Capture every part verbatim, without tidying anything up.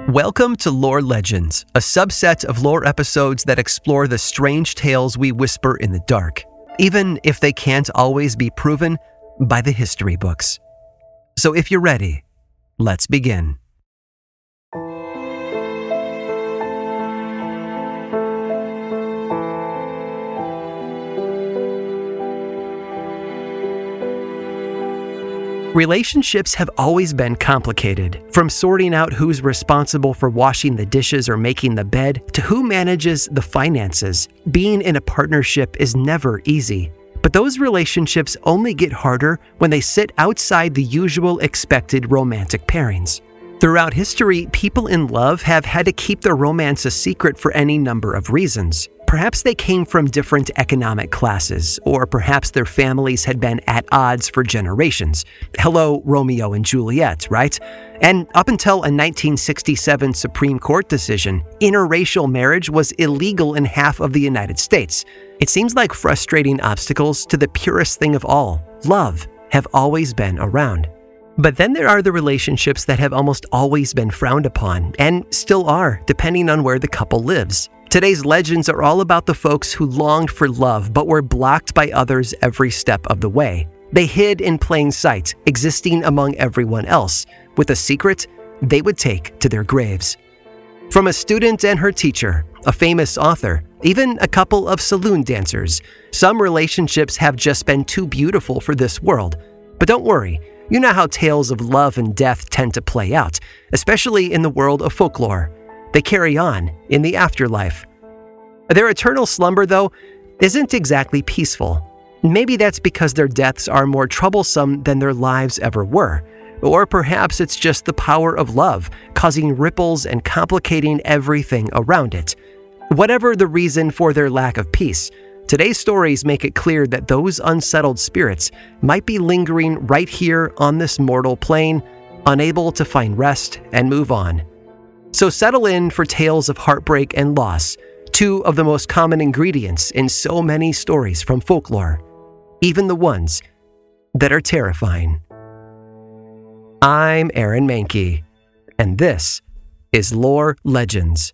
Welcome to Lore Legends, a subset of lore episodes that explore the strange tales we whisper in the dark, even if they can't always be proven by the history books. So if you're ready, let's begin. Relationships have always been complicated, from sorting out who's responsible for washing the dishes or making the bed to who manages the finances. Being in a partnership is never easy, but those relationships only get harder when they sit outside the usual expected romantic pairings. Throughout history, people in love have had to keep their romance a secret for any number of reasons. Perhaps they came from different economic classes, or perhaps their families had been at odds for generations. Hello, Romeo and Juliet, right? And up until a nineteen sixty-seven Supreme Court decision, interracial marriage was illegal in half of the United States. It seems like frustrating obstacles to the purest thing of all, love, have always been around. But then there are the relationships that have almost always been frowned upon, and still are, depending on where the couple lives. Today's legends are all about the folks who longed for love but were blocked by others every step of the way. They hid in plain sight, existing among everyone else, with a secret they would take to their graves. From a student and her teacher, a famous author, even a couple of saloon dancers, some relationships have just been too beautiful for this world. But don't worry, you know how tales of love and death tend to play out, especially in the world of folklore. They carry on in the afterlife. Their eternal slumber, though, isn't exactly peaceful. Maybe that's because their deaths are more troublesome than their lives ever were. Or perhaps it's just the power of love, causing ripples and complicating everything around it. Whatever the reason for their lack of peace, today's stories make it clear that those unsettled spirits might be lingering right here on this mortal plane, unable to find rest and move on. So settle in for tales of heartbreak and loss, two of the most common ingredients in so many stories from folklore, even the ones that are terrifying. I'm Aaron Mahnke, and this is Lore Legends.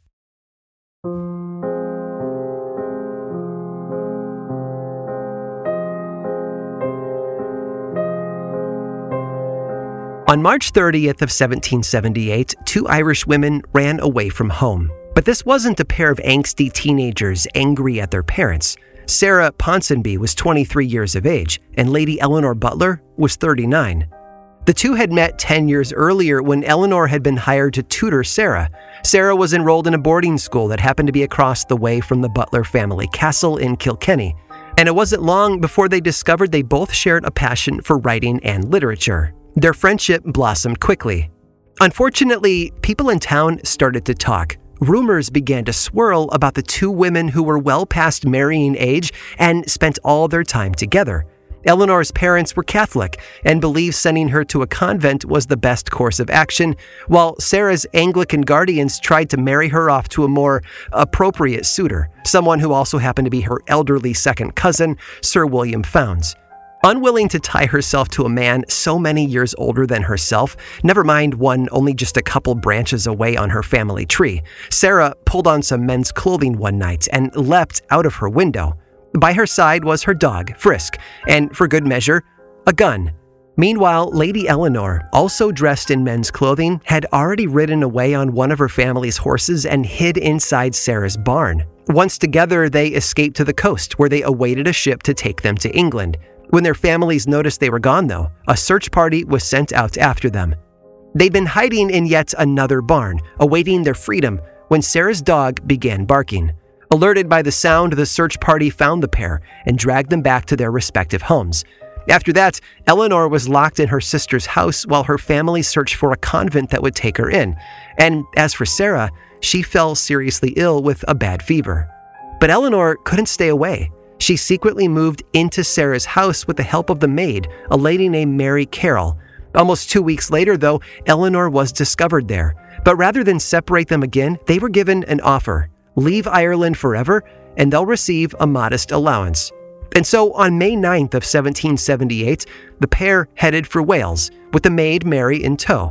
On March thirtieth of seventeen seventy-eight, two Irish women ran away from home. But this wasn't a pair of angsty teenagers angry at their parents. Sarah Ponsonby was twenty-three years of age, and Lady Eleanor Butler was thirty-nine. The two had met ten years earlier when Eleanor had been hired to tutor Sarah. Sarah was enrolled in a boarding school that happened to be across the way from the Butler family castle in Kilkenny. And it wasn't long before they discovered they both shared a passion for writing and literature. Their friendship blossomed quickly. Unfortunately, people in town started to talk. Rumors began to swirl about the two women who were well past marrying age and spent all their time together. Eleanor's parents were Catholic and believed sending her to a convent was the best course of action, while Sarah's Anglican guardians tried to marry her off to a more appropriate suitor, someone who also happened to be her elderly second cousin, Sir William Founds. Unwilling to tie herself to a man so many years older than herself, never mind one only just a couple branches away on her family tree, Sarah pulled on some men's clothing one night and leapt out of her window. By her side was her dog, Frisk, and for good measure, a gun. Meanwhile, Lady Eleanor, also dressed in men's clothing, had already ridden away on one of her family's horses and hid inside Sarah's barn. Once together, they escaped to the coast, where they awaited a ship to take them to England. When their families noticed they were gone, though, a search party was sent out after them. They'd been hiding in yet another barn, awaiting their freedom, when Sarah's dog began barking. Alerted by the sound, the search party found the pair and dragged them back to their respective homes. After that, Eleanor was locked in her sister's house while her family searched for a convent that would take her in. And as for Sarah, she fell seriously ill with a bad fever. But Eleanor couldn't stay away. She secretly moved into Sarah's house with the help of the maid, a lady named Mary Carroll. Almost two weeks later, though, Eleanor was discovered there. But rather than separate them again, they were given an offer. Leave Ireland forever, and they'll receive a modest allowance. And so on May ninth of seventeen seventy-eight, the pair headed for Wales, with the maid Mary in tow.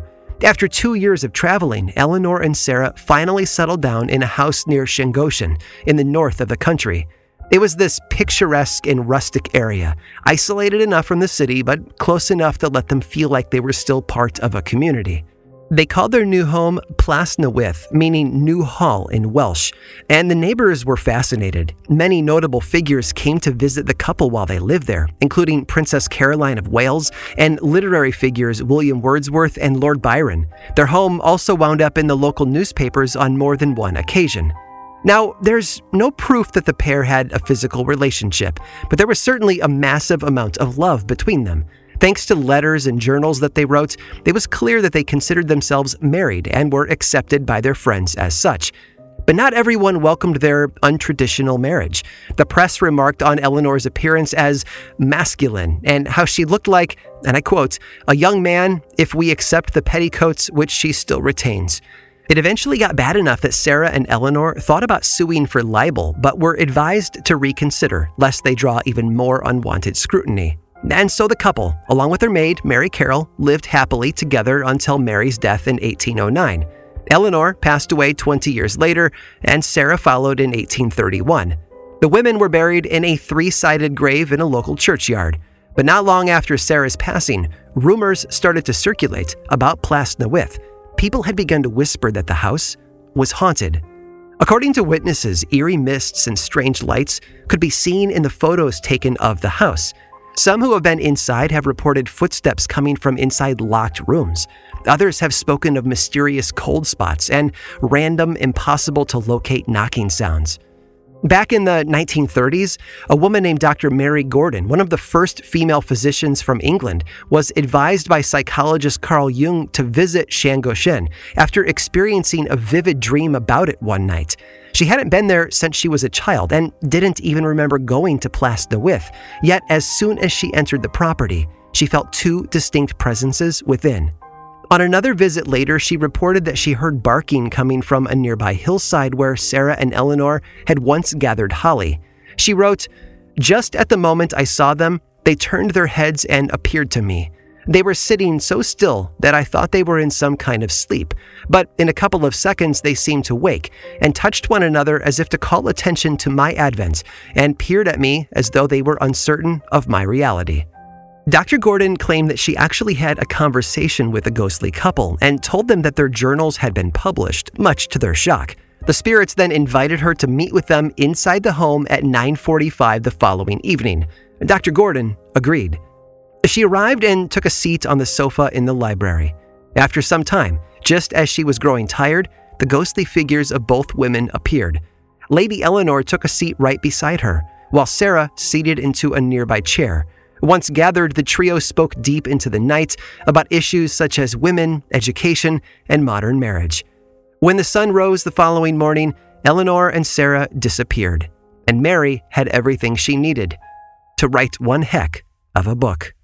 After two years of traveling, Eleanor and Sarah finally settled down in a house near Llangoshen, in the north of the country. It was this picturesque and rustic area, isolated enough from the city, but close enough to let them feel like they were still part of a community. They called their new home Plas Newydd, meaning New Hall in Welsh, and the neighbors were fascinated. Many notable figures came to visit the couple while they lived there, including Princess Caroline of Wales and literary figures William Wordsworth and Lord Byron. Their home also wound up in the local newspapers on more than one occasion. Now, there's no proof that the pair had a physical relationship, but there was certainly a massive amount of love between them. Thanks to letters and journals that they wrote, it was clear that they considered themselves married and were accepted by their friends as such. But not everyone welcomed their untraditional marriage. The press remarked on Eleanor's appearance as masculine and how she looked like, and I quote, "a young man if we accept the petticoats which she still retains." It eventually got bad enough that Sarah and Eleanor thought about suing for libel, but were advised to reconsider, lest they draw even more unwanted scrutiny. And so the couple, along with their maid, Mary Carroll, lived happily together until Mary's death in eighteen oh nine. Eleanor passed away twenty years later, and Sarah followed in eighteen thirty-one. The women were buried in a three-sided grave in a local churchyard. But not long after Sarah's passing, rumors started to circulate about Plas Newydd. People had begun to whisper that the house was haunted. According to witnesses, eerie mists and strange lights could be seen in the photos taken of the house. Some who have been inside have reported footsteps coming from inside locked rooms. Others have spoken of mysterious cold spots and random, impossible-to-locate knocking sounds. Back in the nineteen thirties, a woman named Doctor Mary Gordon, one of the first female physicians from England, was advised by psychologist Carl Jung to visit Llangoshen after experiencing a vivid dream about it one night. She hadn't been there since she was a child and didn't even remember going to Plas Newydd, yet as soon as she entered the property, she felt two distinct presences within. On another visit later, she reported that she heard barking coming from a nearby hillside where Sarah and Eleanor had once gathered holly. She wrote, "Just at the moment I saw them, they turned their heads and appeared to me. They were sitting so still that I thought they were in some kind of sleep, but in a couple of seconds they seemed to wake and touched one another as if to call attention to my advent and peered at me as though they were uncertain of my reality." Doctor Gordon claimed that she actually had a conversation with the ghostly couple and told them that their journals had been published, much to their shock. The spirits then invited her to meet with them inside the home at nine forty-five the following evening. Doctor Gordon agreed. She arrived and took a seat on the sofa in the library. After some time, just as she was growing tired, the ghostly figures of both women appeared. Lady Eleanor took a seat right beside her, while Sarah seated into a nearby chair. Once gathered, the trio spoke deep into the night about issues such as women, education, and modern marriage. When the sun rose the following morning, Eleanor and Sarah disappeared, and Mary had everything she needed to write one heck of a book.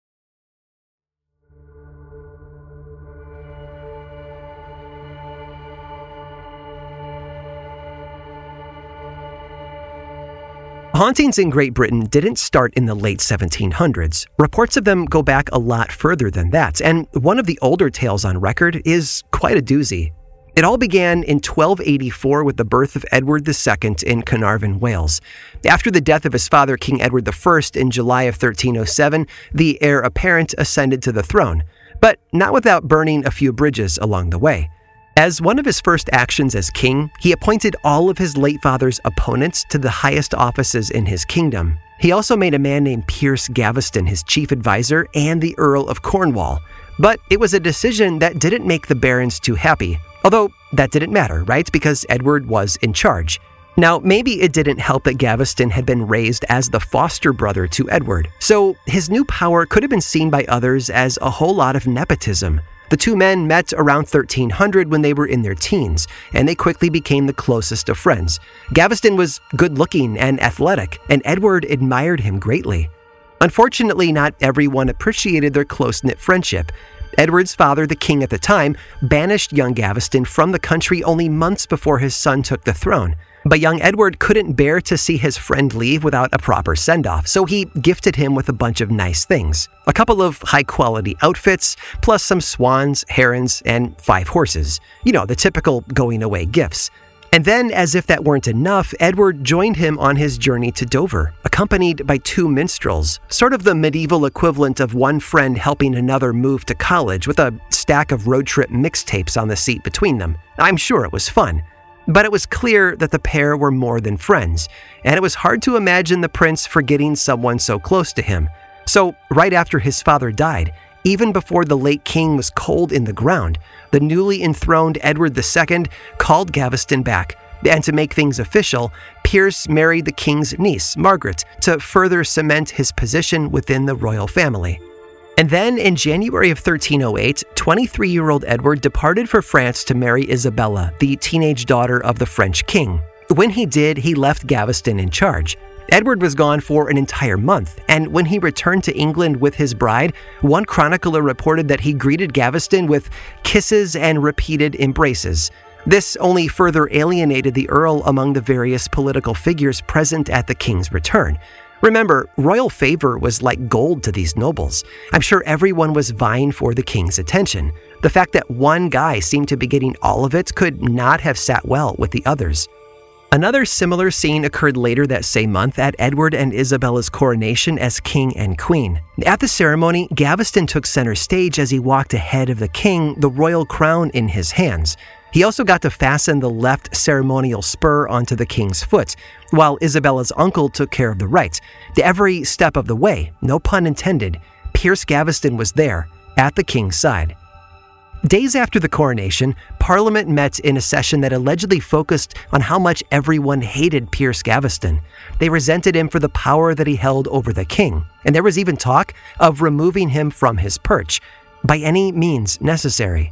Hauntings in Great Britain didn't start in the late seventeen hundreds. Reports of them go back a lot further than that, and one of the older tales on record is quite a doozy. It all began in twelve eighty-four with the birth of Edward the Second in Carnarvon, Wales. After the death of his father, King Edward the First, in July of thirteen oh seven, the heir apparent ascended to the throne, but not without burning a few bridges along the way. As one of his first actions as king, he appointed all of his late father's opponents to the highest offices in his kingdom. He also made a man named Piers Gaveston his chief advisor and the Earl of Cornwall. But it was a decision that didn't make the barons too happy. Although that didn't matter, right? Because Edward was in charge. Now, maybe it didn't help that Gaveston had been raised as the foster brother to Edward, so his new power could have been seen by others as a whole lot of nepotism. The two men met around thirteen hundred when they were in their teens, and they quickly became the closest of friends. Gaveston was good-looking and athletic, and Edward admired him greatly. Unfortunately, not everyone appreciated their close-knit friendship. Edward's father, the king at the time, banished young Gaveston from the country only months before his son took the throne. But young Edward couldn't bear to see his friend leave without a proper send-off, so he gifted him with a bunch of nice things. A couple of high-quality outfits, plus some swans, herons, and five horses. You know, the typical going-away gifts. And then, as if that weren't enough, Edward joined him on his journey to Dover, accompanied by two minstrels, sort of the medieval equivalent of one friend helping another move to college with a stack of road trip mixtapes on the seat between them. I'm sure it was fun. But it was clear that the pair were more than friends, and it was hard to imagine the prince forgetting someone so close to him. So, right after his father died, even before the late king was cold in the ground, the newly enthroned Edward the Second called Gaveston back, and to make things official, Piers married the king's niece, Margaret, to further cement his position within the royal family. And then, in January of thirteen oh eight, twenty-three-year-old Edward departed for France to marry Isabella, the teenage daughter of the French king. When he did, he left Gaveston in charge. Edward was gone for an entire month, and when he returned to England with his bride, one chronicler reported that he greeted Gaveston with kisses and repeated embraces. This only further alienated the Earl among the various political figures present at the king's return. Remember, royal favor was like gold to these nobles. I'm sure everyone was vying for the king's attention. The fact that one guy seemed to be getting all of it could not have sat well with the others. Another similar scene occurred later that same month at Edward and Isabella's coronation as king and queen. At the ceremony, Gaveston took center stage as he walked ahead of the king, the royal crown in his hands. He also got to fasten the left ceremonial spur onto the king's foot, while Isabella's uncle took care of the right. Every step of the way, no pun intended, Piers Gaveston was there, at the king's side. Days after the coronation, Parliament met in a session that allegedly focused on how much everyone hated Piers Gaveston. They resented him for the power that he held over the king, and there was even talk of removing him from his perch, by any means necessary.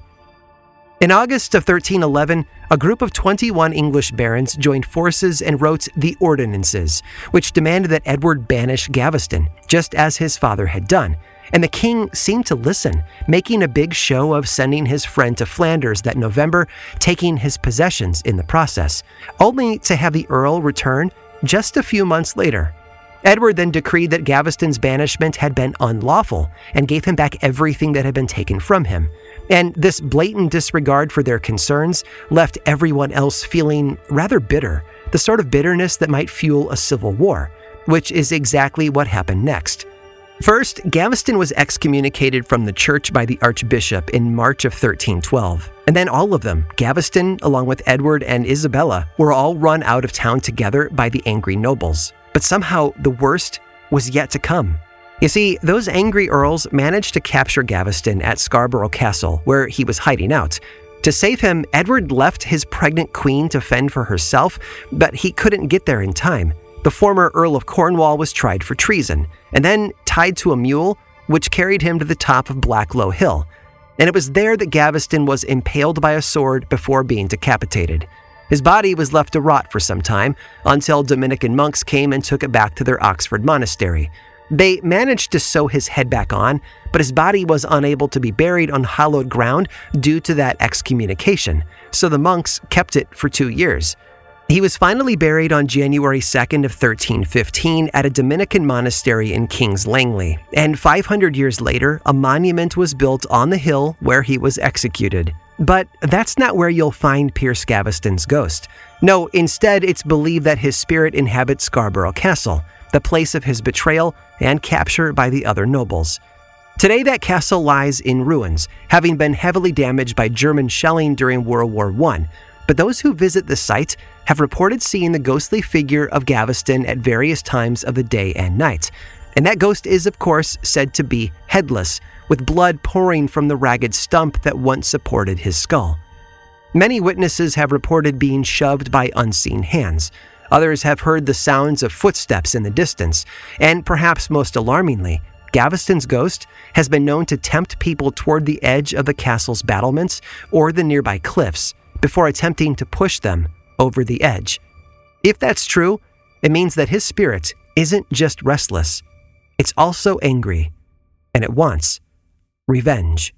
In August of thirteen eleven, a group of twenty-one English barons joined forces and wrote the Ordinances, which demanded that Edward banish Gaveston, just as his father had done. And the king seemed to listen, making a big show of sending his friend to Flanders that November, taking his possessions in the process, only to have the Earl return just a few months later. Edward then decreed that Gaveston's banishment had been unlawful and gave him back everything that had been taken from him. And this blatant disregard for their concerns left everyone else feeling rather bitter, the sort of bitterness that might fuel a civil war, which is exactly what happened next. First, Gaveston was excommunicated from the church by the archbishop in March of thirteen twelve. And then all of them, Gaveston, along with Edward and Isabella, were all run out of town together by the angry nobles. But somehow, the worst was yet to come. You see, those angry earls managed to capture Gaveston at Scarborough Castle, where he was hiding out. To save him, Edward left his pregnant queen to fend for herself, but he couldn't get there in time. The former Earl of Cornwall was tried for treason, and then tied to a mule, which carried him to the top of Blacklow Hill. And it was there that Gaveston was impaled by a sword before being decapitated. His body was left to rot for some time, until Dominican monks came and took it back to their Oxford monastery. They managed to sew his head back on, but his body was unable to be buried on hallowed ground due to that excommunication, so the monks kept it for two years. He was finally buried on January second of thirteen fifteen at a Dominican monastery in King's Langley, and five hundred years later, a monument was built on the hill where he was executed. But that's not where you'll find Piers Gaveston's ghost. No, instead, it's believed that his spirit inhabits Scarborough Castle, the place of his betrayal and capture by the other nobles. Today, that castle lies in ruins, having been heavily damaged by German shelling during World War One. But those who visit the site have reported seeing the ghostly figure of Gaveston at various times of the day and night. And that ghost is, of course, said to be headless, with blood pouring from the ragged stump that once supported his skull. Many witnesses have reported being shoved by unseen hands. Others have heard the sounds of footsteps in the distance, and perhaps most alarmingly, Gaveston's ghost has been known to tempt people toward the edge of the castle's battlements or the nearby cliffs before attempting to push them over the edge. If that's true, it means that his spirit isn't just restless, it's also angry, and it wants revenge.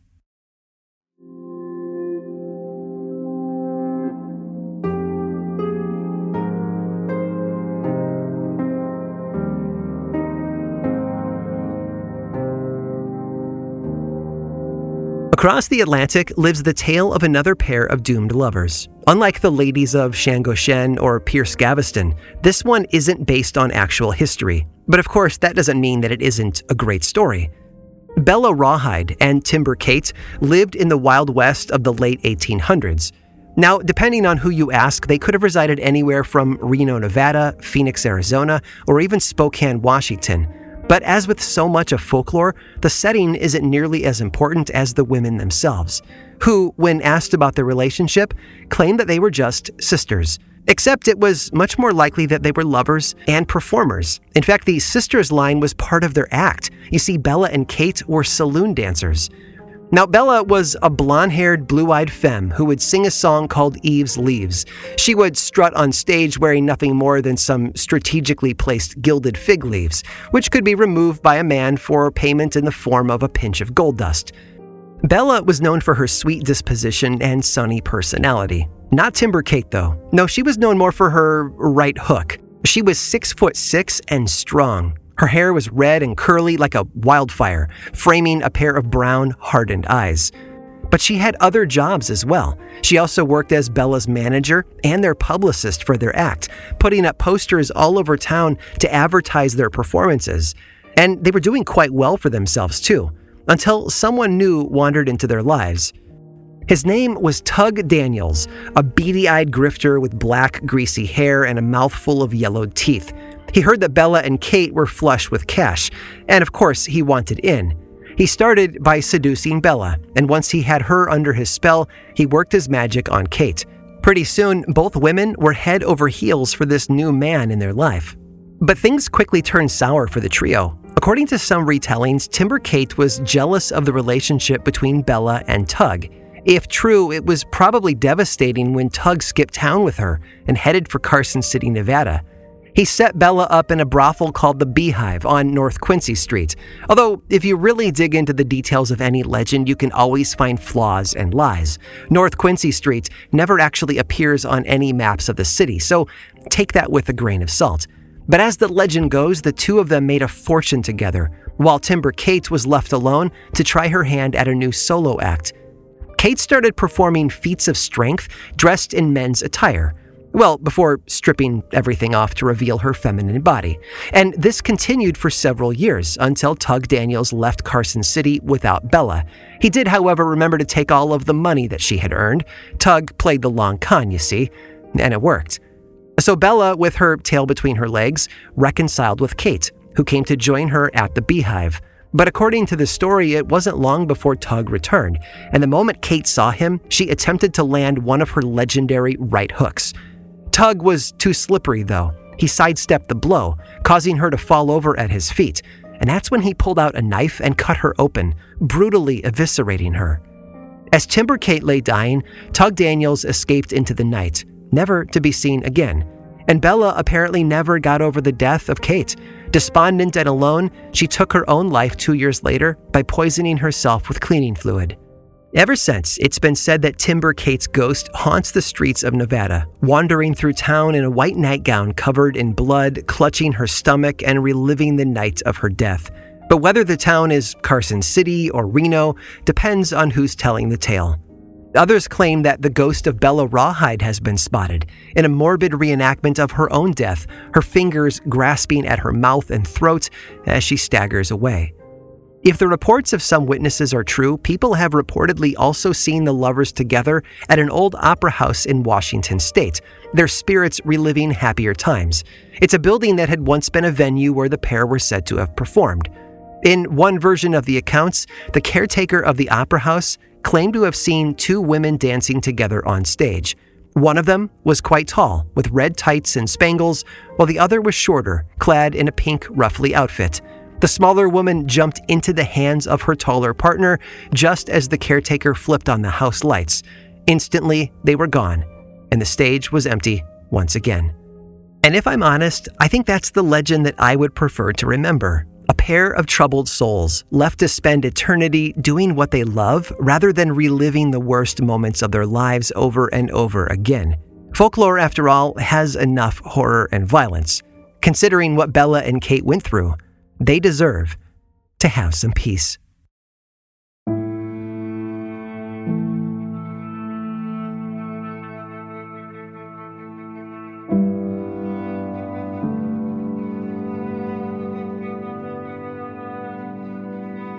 Across the Atlantic lives the tale of another pair of doomed lovers. Unlike the ladies of Shango Shen or Pierce Gaveston, this one isn't based on actual history. But of course, that doesn't mean that it isn't a great story. Bella Rawhide and Timber Kate lived in the Wild West of the late eighteen hundreds. Now, depending on who you ask, they could have resided anywhere from Reno, Nevada, Phoenix, Arizona, or even Spokane, Washington. But as with so much of folklore, the setting isn't nearly as important as the women themselves, who, when asked about their relationship, claimed that they were just sisters. Except it was much more likely that they were lovers and performers. In fact, the sisters line was part of their act. You see, Bella and Kate were saloon dancers. Now, Bella was a blonde-haired, blue-eyed femme who would sing a song called Eve's Leaves. She would strut on stage wearing nothing more than some strategically placed gilded fig leaves, which could be removed by a man for payment in the form of a pinch of gold dust. Bella was known for her sweet disposition and sunny personality. Not Timber Kate, though. No, she was known more for her right hook. She was six foot six and strong. Her hair was red and curly like a wildfire, framing a pair of brown, hardened eyes. But she had other jobs as well. She also worked as Bella's manager and their publicist for their act, putting up posters all over town to advertise their performances. And they were doing quite well for themselves, too, until someone new wandered into their lives. His name was Tug Daniels, a beady-eyed grifter with black, greasy hair and a mouthful of yellowed teeth. He heard that Bella and Kate were flush with cash, and of course, he wanted in. He started by seducing Bella, and once he had her under his spell, he worked his magic on Kate. Pretty soon, both women were head over heels for this new man in their life. But things quickly turned sour for the trio. According to some retellings, Timber Kate was jealous of the relationship between Bella and Tug. If true, it was probably devastating when Tug skipped town with her and headed for Carson City, Nevada. He set Bella up in a brothel called the Beehive on North Quincy Street. Although, if you really dig into the details of any legend, you can always find flaws and lies. North Quincy Street never actually appears on any maps of the city, so take that with a grain of salt. But as the legend goes, the two of them made a fortune together, while Timber Kate was left alone to try her hand at a new solo act. Kate started performing feats of strength dressed in men's attire. Well, before stripping everything off to reveal her feminine body. And this continued for several years until Tug Daniels left Carson City without Bella. He did, however, remember to take all of the money that she had earned. Tug played the long con, you see, and it worked. So Bella, with her tail between her legs, reconciled with Kate, who came to join her at the Beehive. But according to the story, it wasn't long before Tug returned, and the moment Kate saw him, she attempted to land one of her legendary right hooks. Tug was too slippery, though. He sidestepped the blow, causing her to fall over at his feet, and that's when he pulled out a knife and cut her open, brutally eviscerating her. As Timber Kate lay dying, Tug Daniels escaped into the night, never to be seen again. And Bella apparently never got over the death of Kate. Despondent and alone, she took her own life two years later by poisoning herself with cleaning fluid. Ever since, it's been said that Timber Kate's ghost haunts the streets of Nevada, wandering through town in a white nightgown covered in blood, clutching her stomach and reliving the night of her death. But whether the town is Carson City or Reno depends on who's telling the tale. Others claim that the ghost of Bella Rawhide has been spotted in a morbid reenactment of her own death, her fingers grasping at her mouth and throat as she staggers away. If the reports of some witnesses are true, people have reportedly also seen the lovers together at an old opera house in Washington state, their spirits reliving happier times. It's a building that had once been a venue where the pair were said to have performed. In one version of the accounts, the caretaker of the opera house claimed to have seen two women dancing together on stage. One of them was quite tall, with red tights and spangles, while the other was shorter, clad in a pink ruffly outfit. The smaller woman jumped into the hands of her taller partner just as the caretaker flipped on the house lights. Instantly, they were gone, and the stage was empty once again. And if I'm honest, I think that's the legend that I would prefer to remember. A pair of troubled souls left to spend eternity doing what they love rather than reliving the worst moments of their lives over and over again. Folklore, after all, has enough horror and violence. Considering what Bella and Kate went through, they deserve to have some peace.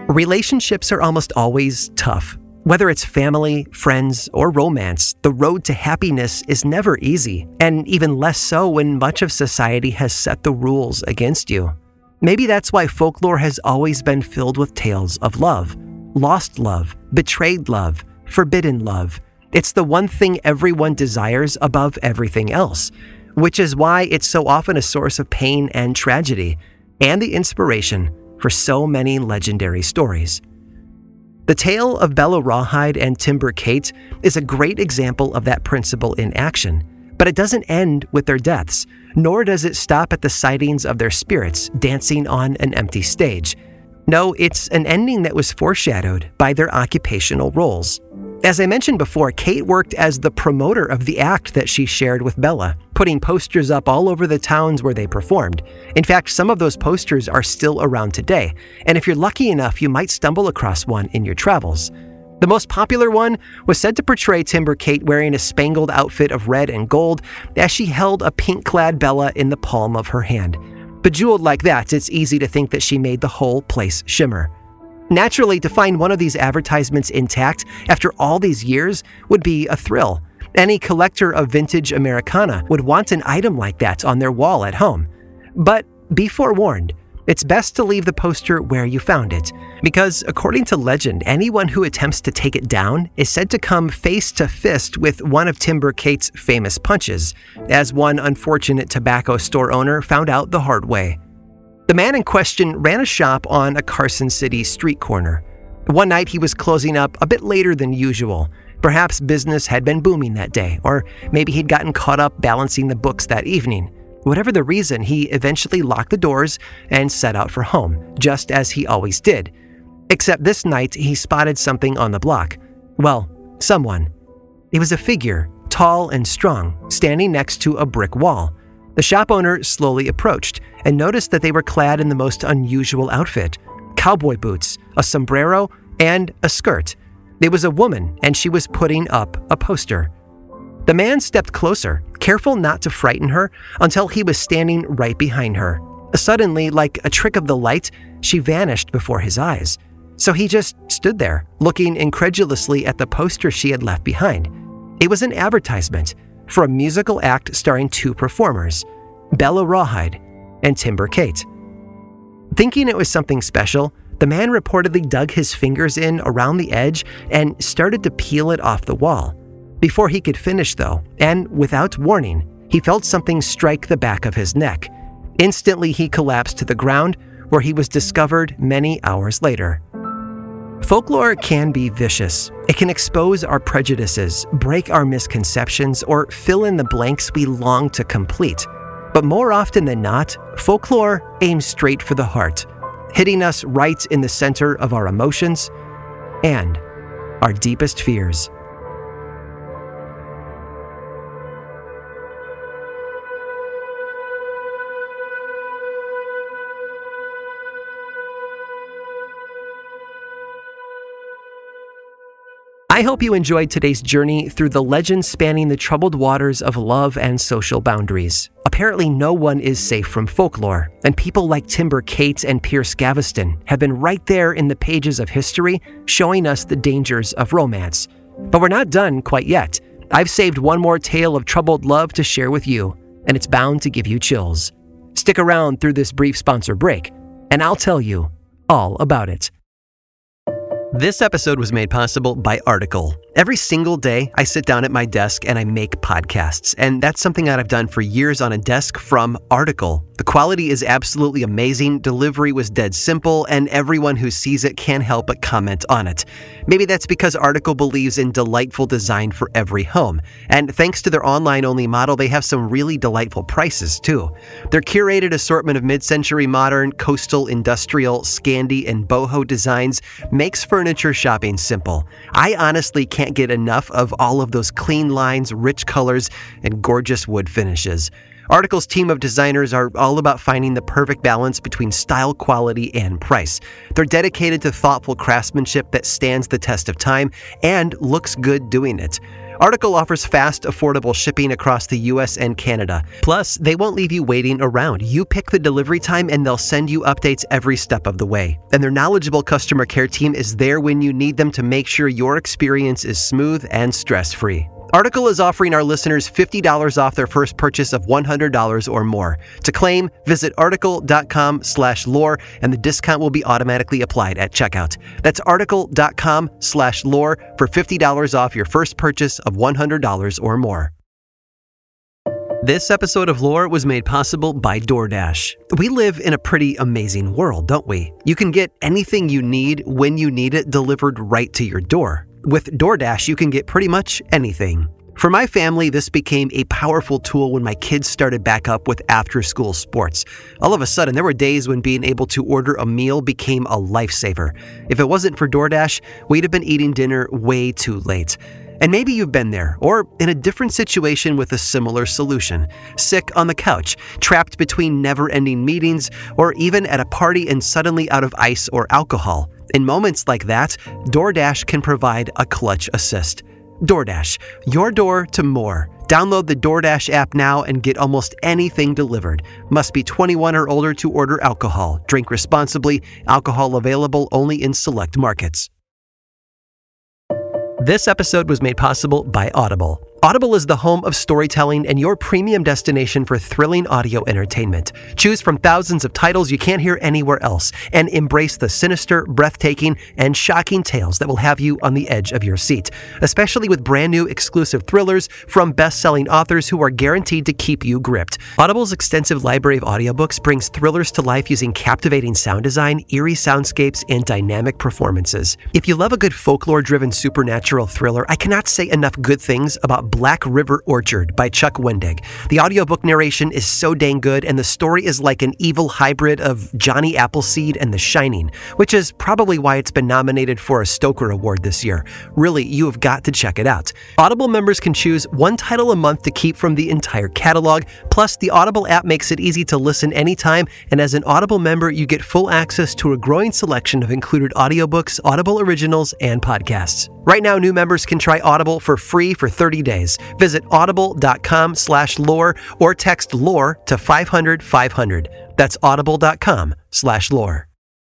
Relationships are almost always tough. Whether it's family, friends, or romance, the road to happiness is never easy, and even less so when much of society has set the rules against you. Maybe that's why folklore has always been filled with tales of love. Lost love, betrayed love, forbidden love. It's the one thing everyone desires above everything else, which is why it's so often a source of pain and tragedy, and the inspiration for so many legendary stories. The tale of Bella Rawhide and Timber Kate is a great example of that principle in action, but it doesn't end with their deaths, nor does it stop at the sightings of their spirits dancing on an empty stage. No, it's an ending that was foreshadowed by their occupational roles. As I mentioned before, Kate worked as the promoter of the act that she shared with Bella, putting posters up all over the towns where they performed. In fact, some of those posters are still around today, and if you're lucky enough, you might stumble across one in your travels. The most popular one was said to portray Timber Kate wearing a spangled outfit of red and gold as she held a pink-clad Bella in the palm of her hand. Bejeweled like that, it's easy to think that she made the whole place shimmer. Naturally, to find one of these advertisements intact after all these years would be a thrill. Any collector of vintage Americana would want an item like that on their wall at home. But be forewarned, it's best to leave the poster where you found it, because according to legend, anyone who attempts to take it down is said to come face to fist with one of Timber Kate's famous punches, as one unfortunate tobacco store owner found out the hard way. The man in question ran a shop on a Carson City street corner. One night he was closing up a bit later than usual. Perhaps business had been booming that day, or maybe he'd gotten caught up balancing the books that evening. Whatever the reason, he eventually locked the doors and set out for home, just as he always did. Except this night he spotted something on the block. Well, someone. It was a figure, tall and strong, standing next to a brick wall. The shop owner slowly approached and noticed that they were clad in the most unusual outfit: cowboy boots, a sombrero, and a skirt. It was a woman, and she was putting up a poster. The man stepped closer, careful not to frighten her, until he was standing right behind her. Suddenly, like a trick of the light, she vanished before his eyes. So he just stood there, looking incredulously at the poster she had left behind. It was an advertisement for a musical act starring two performers, Bella Rawhide and Timber Kate. Thinking it was something special, the man reportedly dug his fingers in around the edge and started to peel it off the wall. Before he could finish, though, and without warning, he felt something strike the back of his neck. Instantly, he collapsed to the ground, where he was discovered many hours later. Folklore can be vicious. It can expose our prejudices, break our misconceptions, or fill in the blanks we long to complete. But more often than not, folklore aims straight for the heart, hitting us right in the center of our emotions and our deepest fears. I hope you enjoyed today's journey through the legends spanning the troubled waters of love and social boundaries. Apparently, no one is safe from folklore, and people like Timber Kate and Pierce Gaveston have been right there in the pages of history, showing us the dangers of romance. But we're not done quite yet. I've saved one more tale of troubled love to share with you, and it's bound to give you chills. Stick around through this brief sponsor break, and I'll tell you all about it. This episode was made possible by Article. Every single day, I sit down at my desk and I make podcasts, and that's something that I've done for years on a desk from Article. The quality is absolutely amazing, delivery was dead simple, and everyone who sees it can't help but comment on it. Maybe that's because Article believes in delightful design for every home, and thanks to their online-only model, they have some really delightful prices, too. Their curated assortment of mid-century modern, coastal, industrial, Scandi, and boho designs makes furniture shopping simple. I honestly can't get enough of all of those clean lines, rich colors, and gorgeous wood finishes. Article's team of designers are all about finding the perfect balance between style, quality, and price. They're dedicated to thoughtful craftsmanship that stands the test of time and looks good doing it. Article offers fast, affordable shipping across the U S and Canada. Plus, they won't leave you waiting around. You pick the delivery time and they'll send you updates every step of the way. And their knowledgeable customer care team is there when you need them to make sure your experience is smooth and stress-free. Article is offering our listeners fifty dollars off their first purchase of one hundred dollars or more. To claim, visit article.com slash lore and the discount will be automatically applied at checkout. That's article.com slash lore for fifty dollars off your first purchase of one hundred dollars or more. This episode of Lore was made possible by DoorDash. We live in a pretty amazing world, don't we? You can get anything you need when you need it delivered right to your door. With DoorDash, you can get pretty much anything. For my family, this became a powerful tool when my kids started back up with after-school sports. All of a sudden, there were days when being able to order a meal became a lifesaver. If it wasn't for DoorDash, we'd have been eating dinner way too late. And maybe you've been there, or in a different situation with a similar solution. Sick on the couch, trapped between never-ending meetings, or even at a party and suddenly out of ice or alcohol. In moments like that, DoorDash can provide a clutch assist. DoorDash, your door to more. Download the DoorDash app now and get almost anything delivered. Must be twenty-one or older to order alcohol. Drink responsibly. Alcohol available only in select markets. This episode was made possible by Audible. Audible is the home of storytelling and your premium destination for thrilling audio entertainment. Choose from thousands of titles you can't hear anywhere else and embrace the sinister, breathtaking, and shocking tales that will have you on the edge of your seat, especially with brand new exclusive thrillers from best-selling authors who are guaranteed to keep you gripped. Audible's extensive library of audiobooks brings thrillers to life using captivating sound design, eerie soundscapes, and dynamic performances. If you love a good folklore-driven supernatural thriller, I cannot say enough good things about Black River Orchard by Chuck Wendig. The audiobook narration is so dang good, and the story is like an evil hybrid of Johnny Appleseed and The Shining, which is probably why it's been nominated for a Stoker Award this year. Really, you have got to check it out. Audible members can choose one title a month to keep from the entire catalog. Plus, the Audible app makes it easy to listen anytime, and as an Audible member, you get full access to a growing selection of included audiobooks, Audible originals, and podcasts. Right now, new members can try Audible for free for thirty days. Visit audible.com slash lore or text lore to five hundred five hundred. That's audible.com slash lore.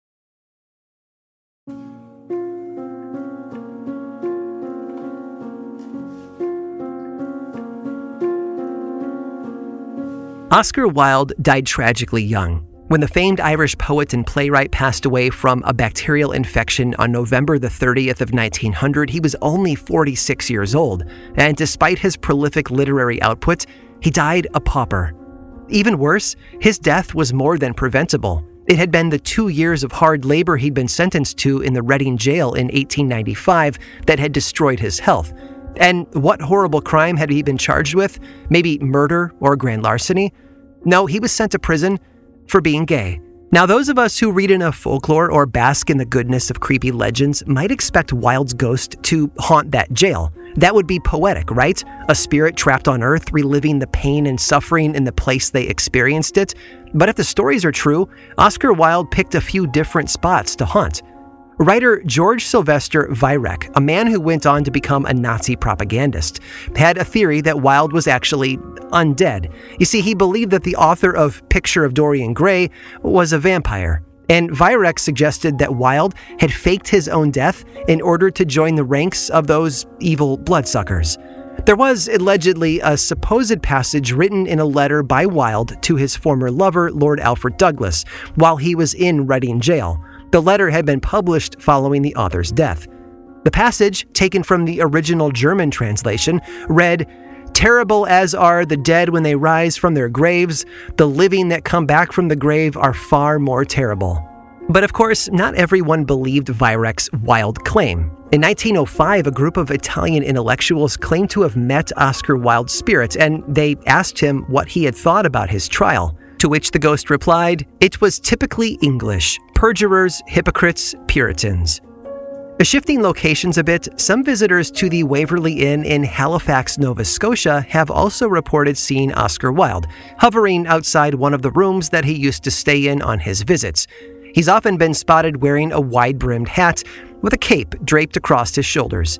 Oscar Wilde died tragically young. When the famed Irish poet and playwright passed away from a bacterial infection on November the thirtieth of nineteen hundred, he was only forty-six years old, and despite his prolific literary output, he died a pauper. Even worse, his death was more than preventable. It had been the two years of hard labor he'd been sentenced to in the Reading jail in eighteen ninety-five that had destroyed his health. And what horrible crime had he been charged with? Maybe murder or grand larceny? No, he was sent to prison for being gay. Now, those of us who read enough folklore or bask in the goodness of creepy legends might expect Wilde's ghost to haunt that jail. That would be poetic, right? A spirit trapped on Earth reliving the pain and suffering in the place they experienced it. But if the stories are true, Oscar Wilde picked a few different spots to haunt. Writer George Sylvester Viereck, a man who went on to become a Nazi propagandist, had a theory that Wilde was actually undead. You see, he believed that the author of Picture of Dorian Gray was a vampire. And Viereck suggested that Wilde had faked his own death in order to join the ranks of those evil bloodsuckers. There was allegedly a supposed passage written in a letter by Wilde to his former lover, Lord Alfred Douglas, while he was in Reading jail. The letter had been published following the author's death. The passage, taken from the original German translation, read, "Terrible as are the dead when they rise from their graves, the living that come back from the grave are far more terrible." But of course, not everyone believed Viereck's wild claim. In nineteen oh five, a group of Italian intellectuals claimed to have met Oscar Wilde's spirit, and they asked him what he had thought about his trial. To which the ghost replied, "It was typically English. Perjurers, hypocrites, Puritans." Shifting locations a bit, some visitors to the Waverley Inn in Halifax, Nova Scotia have also reported seeing Oscar Wilde, hovering outside one of the rooms that he used to stay in on his visits. He's often been spotted wearing a wide-brimmed hat with a cape draped across his shoulders.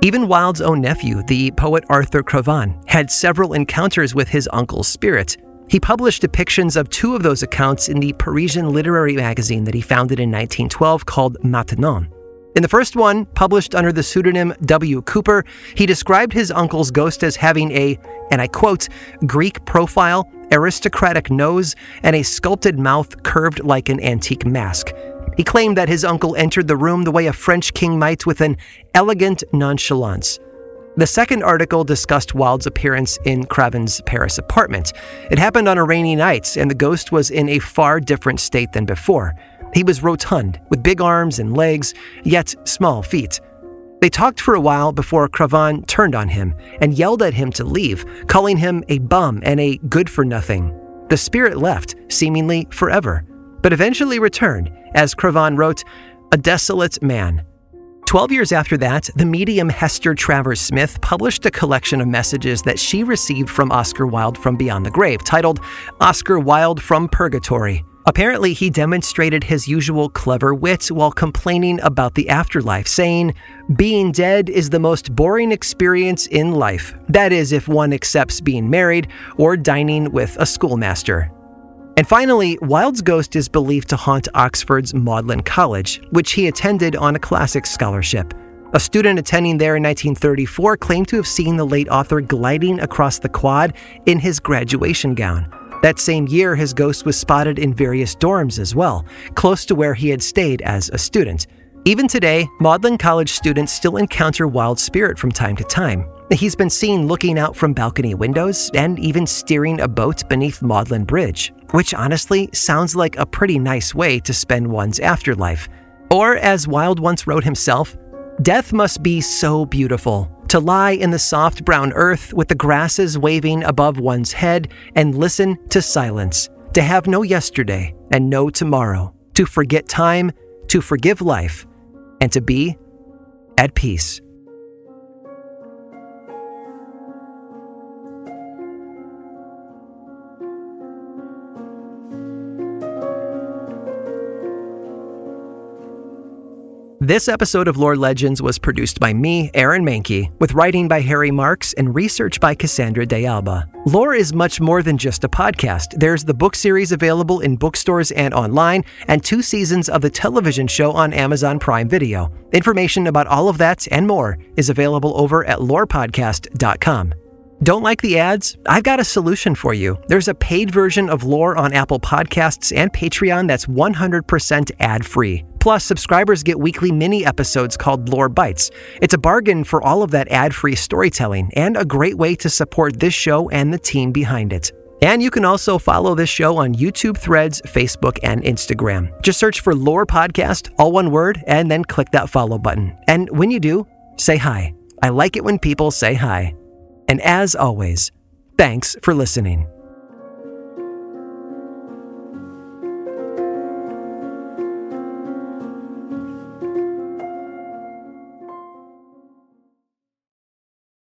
Even Wilde's own nephew, the poet Arthur Cravan, had several encounters with his uncle's spirit. He published depictions of two of those accounts in the Parisian literary magazine that he founded in nineteen twelve called Maintenant. In the first one, published under the pseudonym W. Cooper, he described his uncle's ghost as having a, and I quote, Greek profile, aristocratic nose, and a sculpted mouth curved like an antique mask. He claimed that his uncle entered the room the way a French king might, with an elegant nonchalance. The second article discussed Wilde's appearance in Cravan's Paris apartment. It happened on a rainy night, and the ghost was in a far different state than before. He was rotund, with big arms and legs, yet small feet. They talked for a while before Cravan turned on him and yelled at him to leave, calling him a bum and a good-for-nothing. The spirit left, seemingly forever, but eventually returned, as Cravan wrote, a desolate man. Twelve years after that, the medium Hester Travers Smith published a collection of messages that she received from Oscar Wilde from beyond the grave, titled Oscar Wilde from Purgatory. Apparently, he demonstrated his usual clever wit while complaining about the afterlife, saying, being dead is the most boring experience in life. That is, if one accepts being married or dining with a schoolmaster. And finally, Wilde's ghost is believed to haunt Oxford's Magdalen College, which he attended on a classics scholarship. A student attending there in nineteen thirty-four claimed to have seen the late author gliding across the quad in his graduation gown. That same year, his ghost was spotted in various dorms as well, close to where he had stayed as a student. Even today, Magdalen College students still encounter Wilde's spirit from time to time. He's been seen looking out from balcony windows and even steering a boat beneath Magdalen Bridge, which honestly sounds like a pretty nice way to spend one's afterlife. Or, as Wilde once wrote himself, death must be so beautiful, to lie in the soft brown earth with the grasses waving above one's head and listen to silence, to have no yesterday and no tomorrow, to forget time, to forgive life, and to be at peace. This episode of Lore Legends was produced by me, Aaron Mahnke, with writing by Harry Marks and research by Cassandra De Alba. Lore is much more than just a podcast. There's the book series available in bookstores and online, and two seasons of the television show on Amazon Prime Video. Information about all of that and more is available over at lore podcast dot com. Don't like the ads? I've got a solution for you. There's a paid version of Lore on Apple Podcasts and Patreon that's one hundred percent ad-free. Plus, subscribers get weekly mini episodes called Lore Bites. It's a bargain for all of that ad-free storytelling and a great way to support this show and the team behind it. And you can also follow this show on YouTube, Threads, Facebook, and Instagram. Just search for Lore Podcast, all one word, and then click that follow button. And when you do, say hi. I like it when people say hi. And as always, thanks for listening.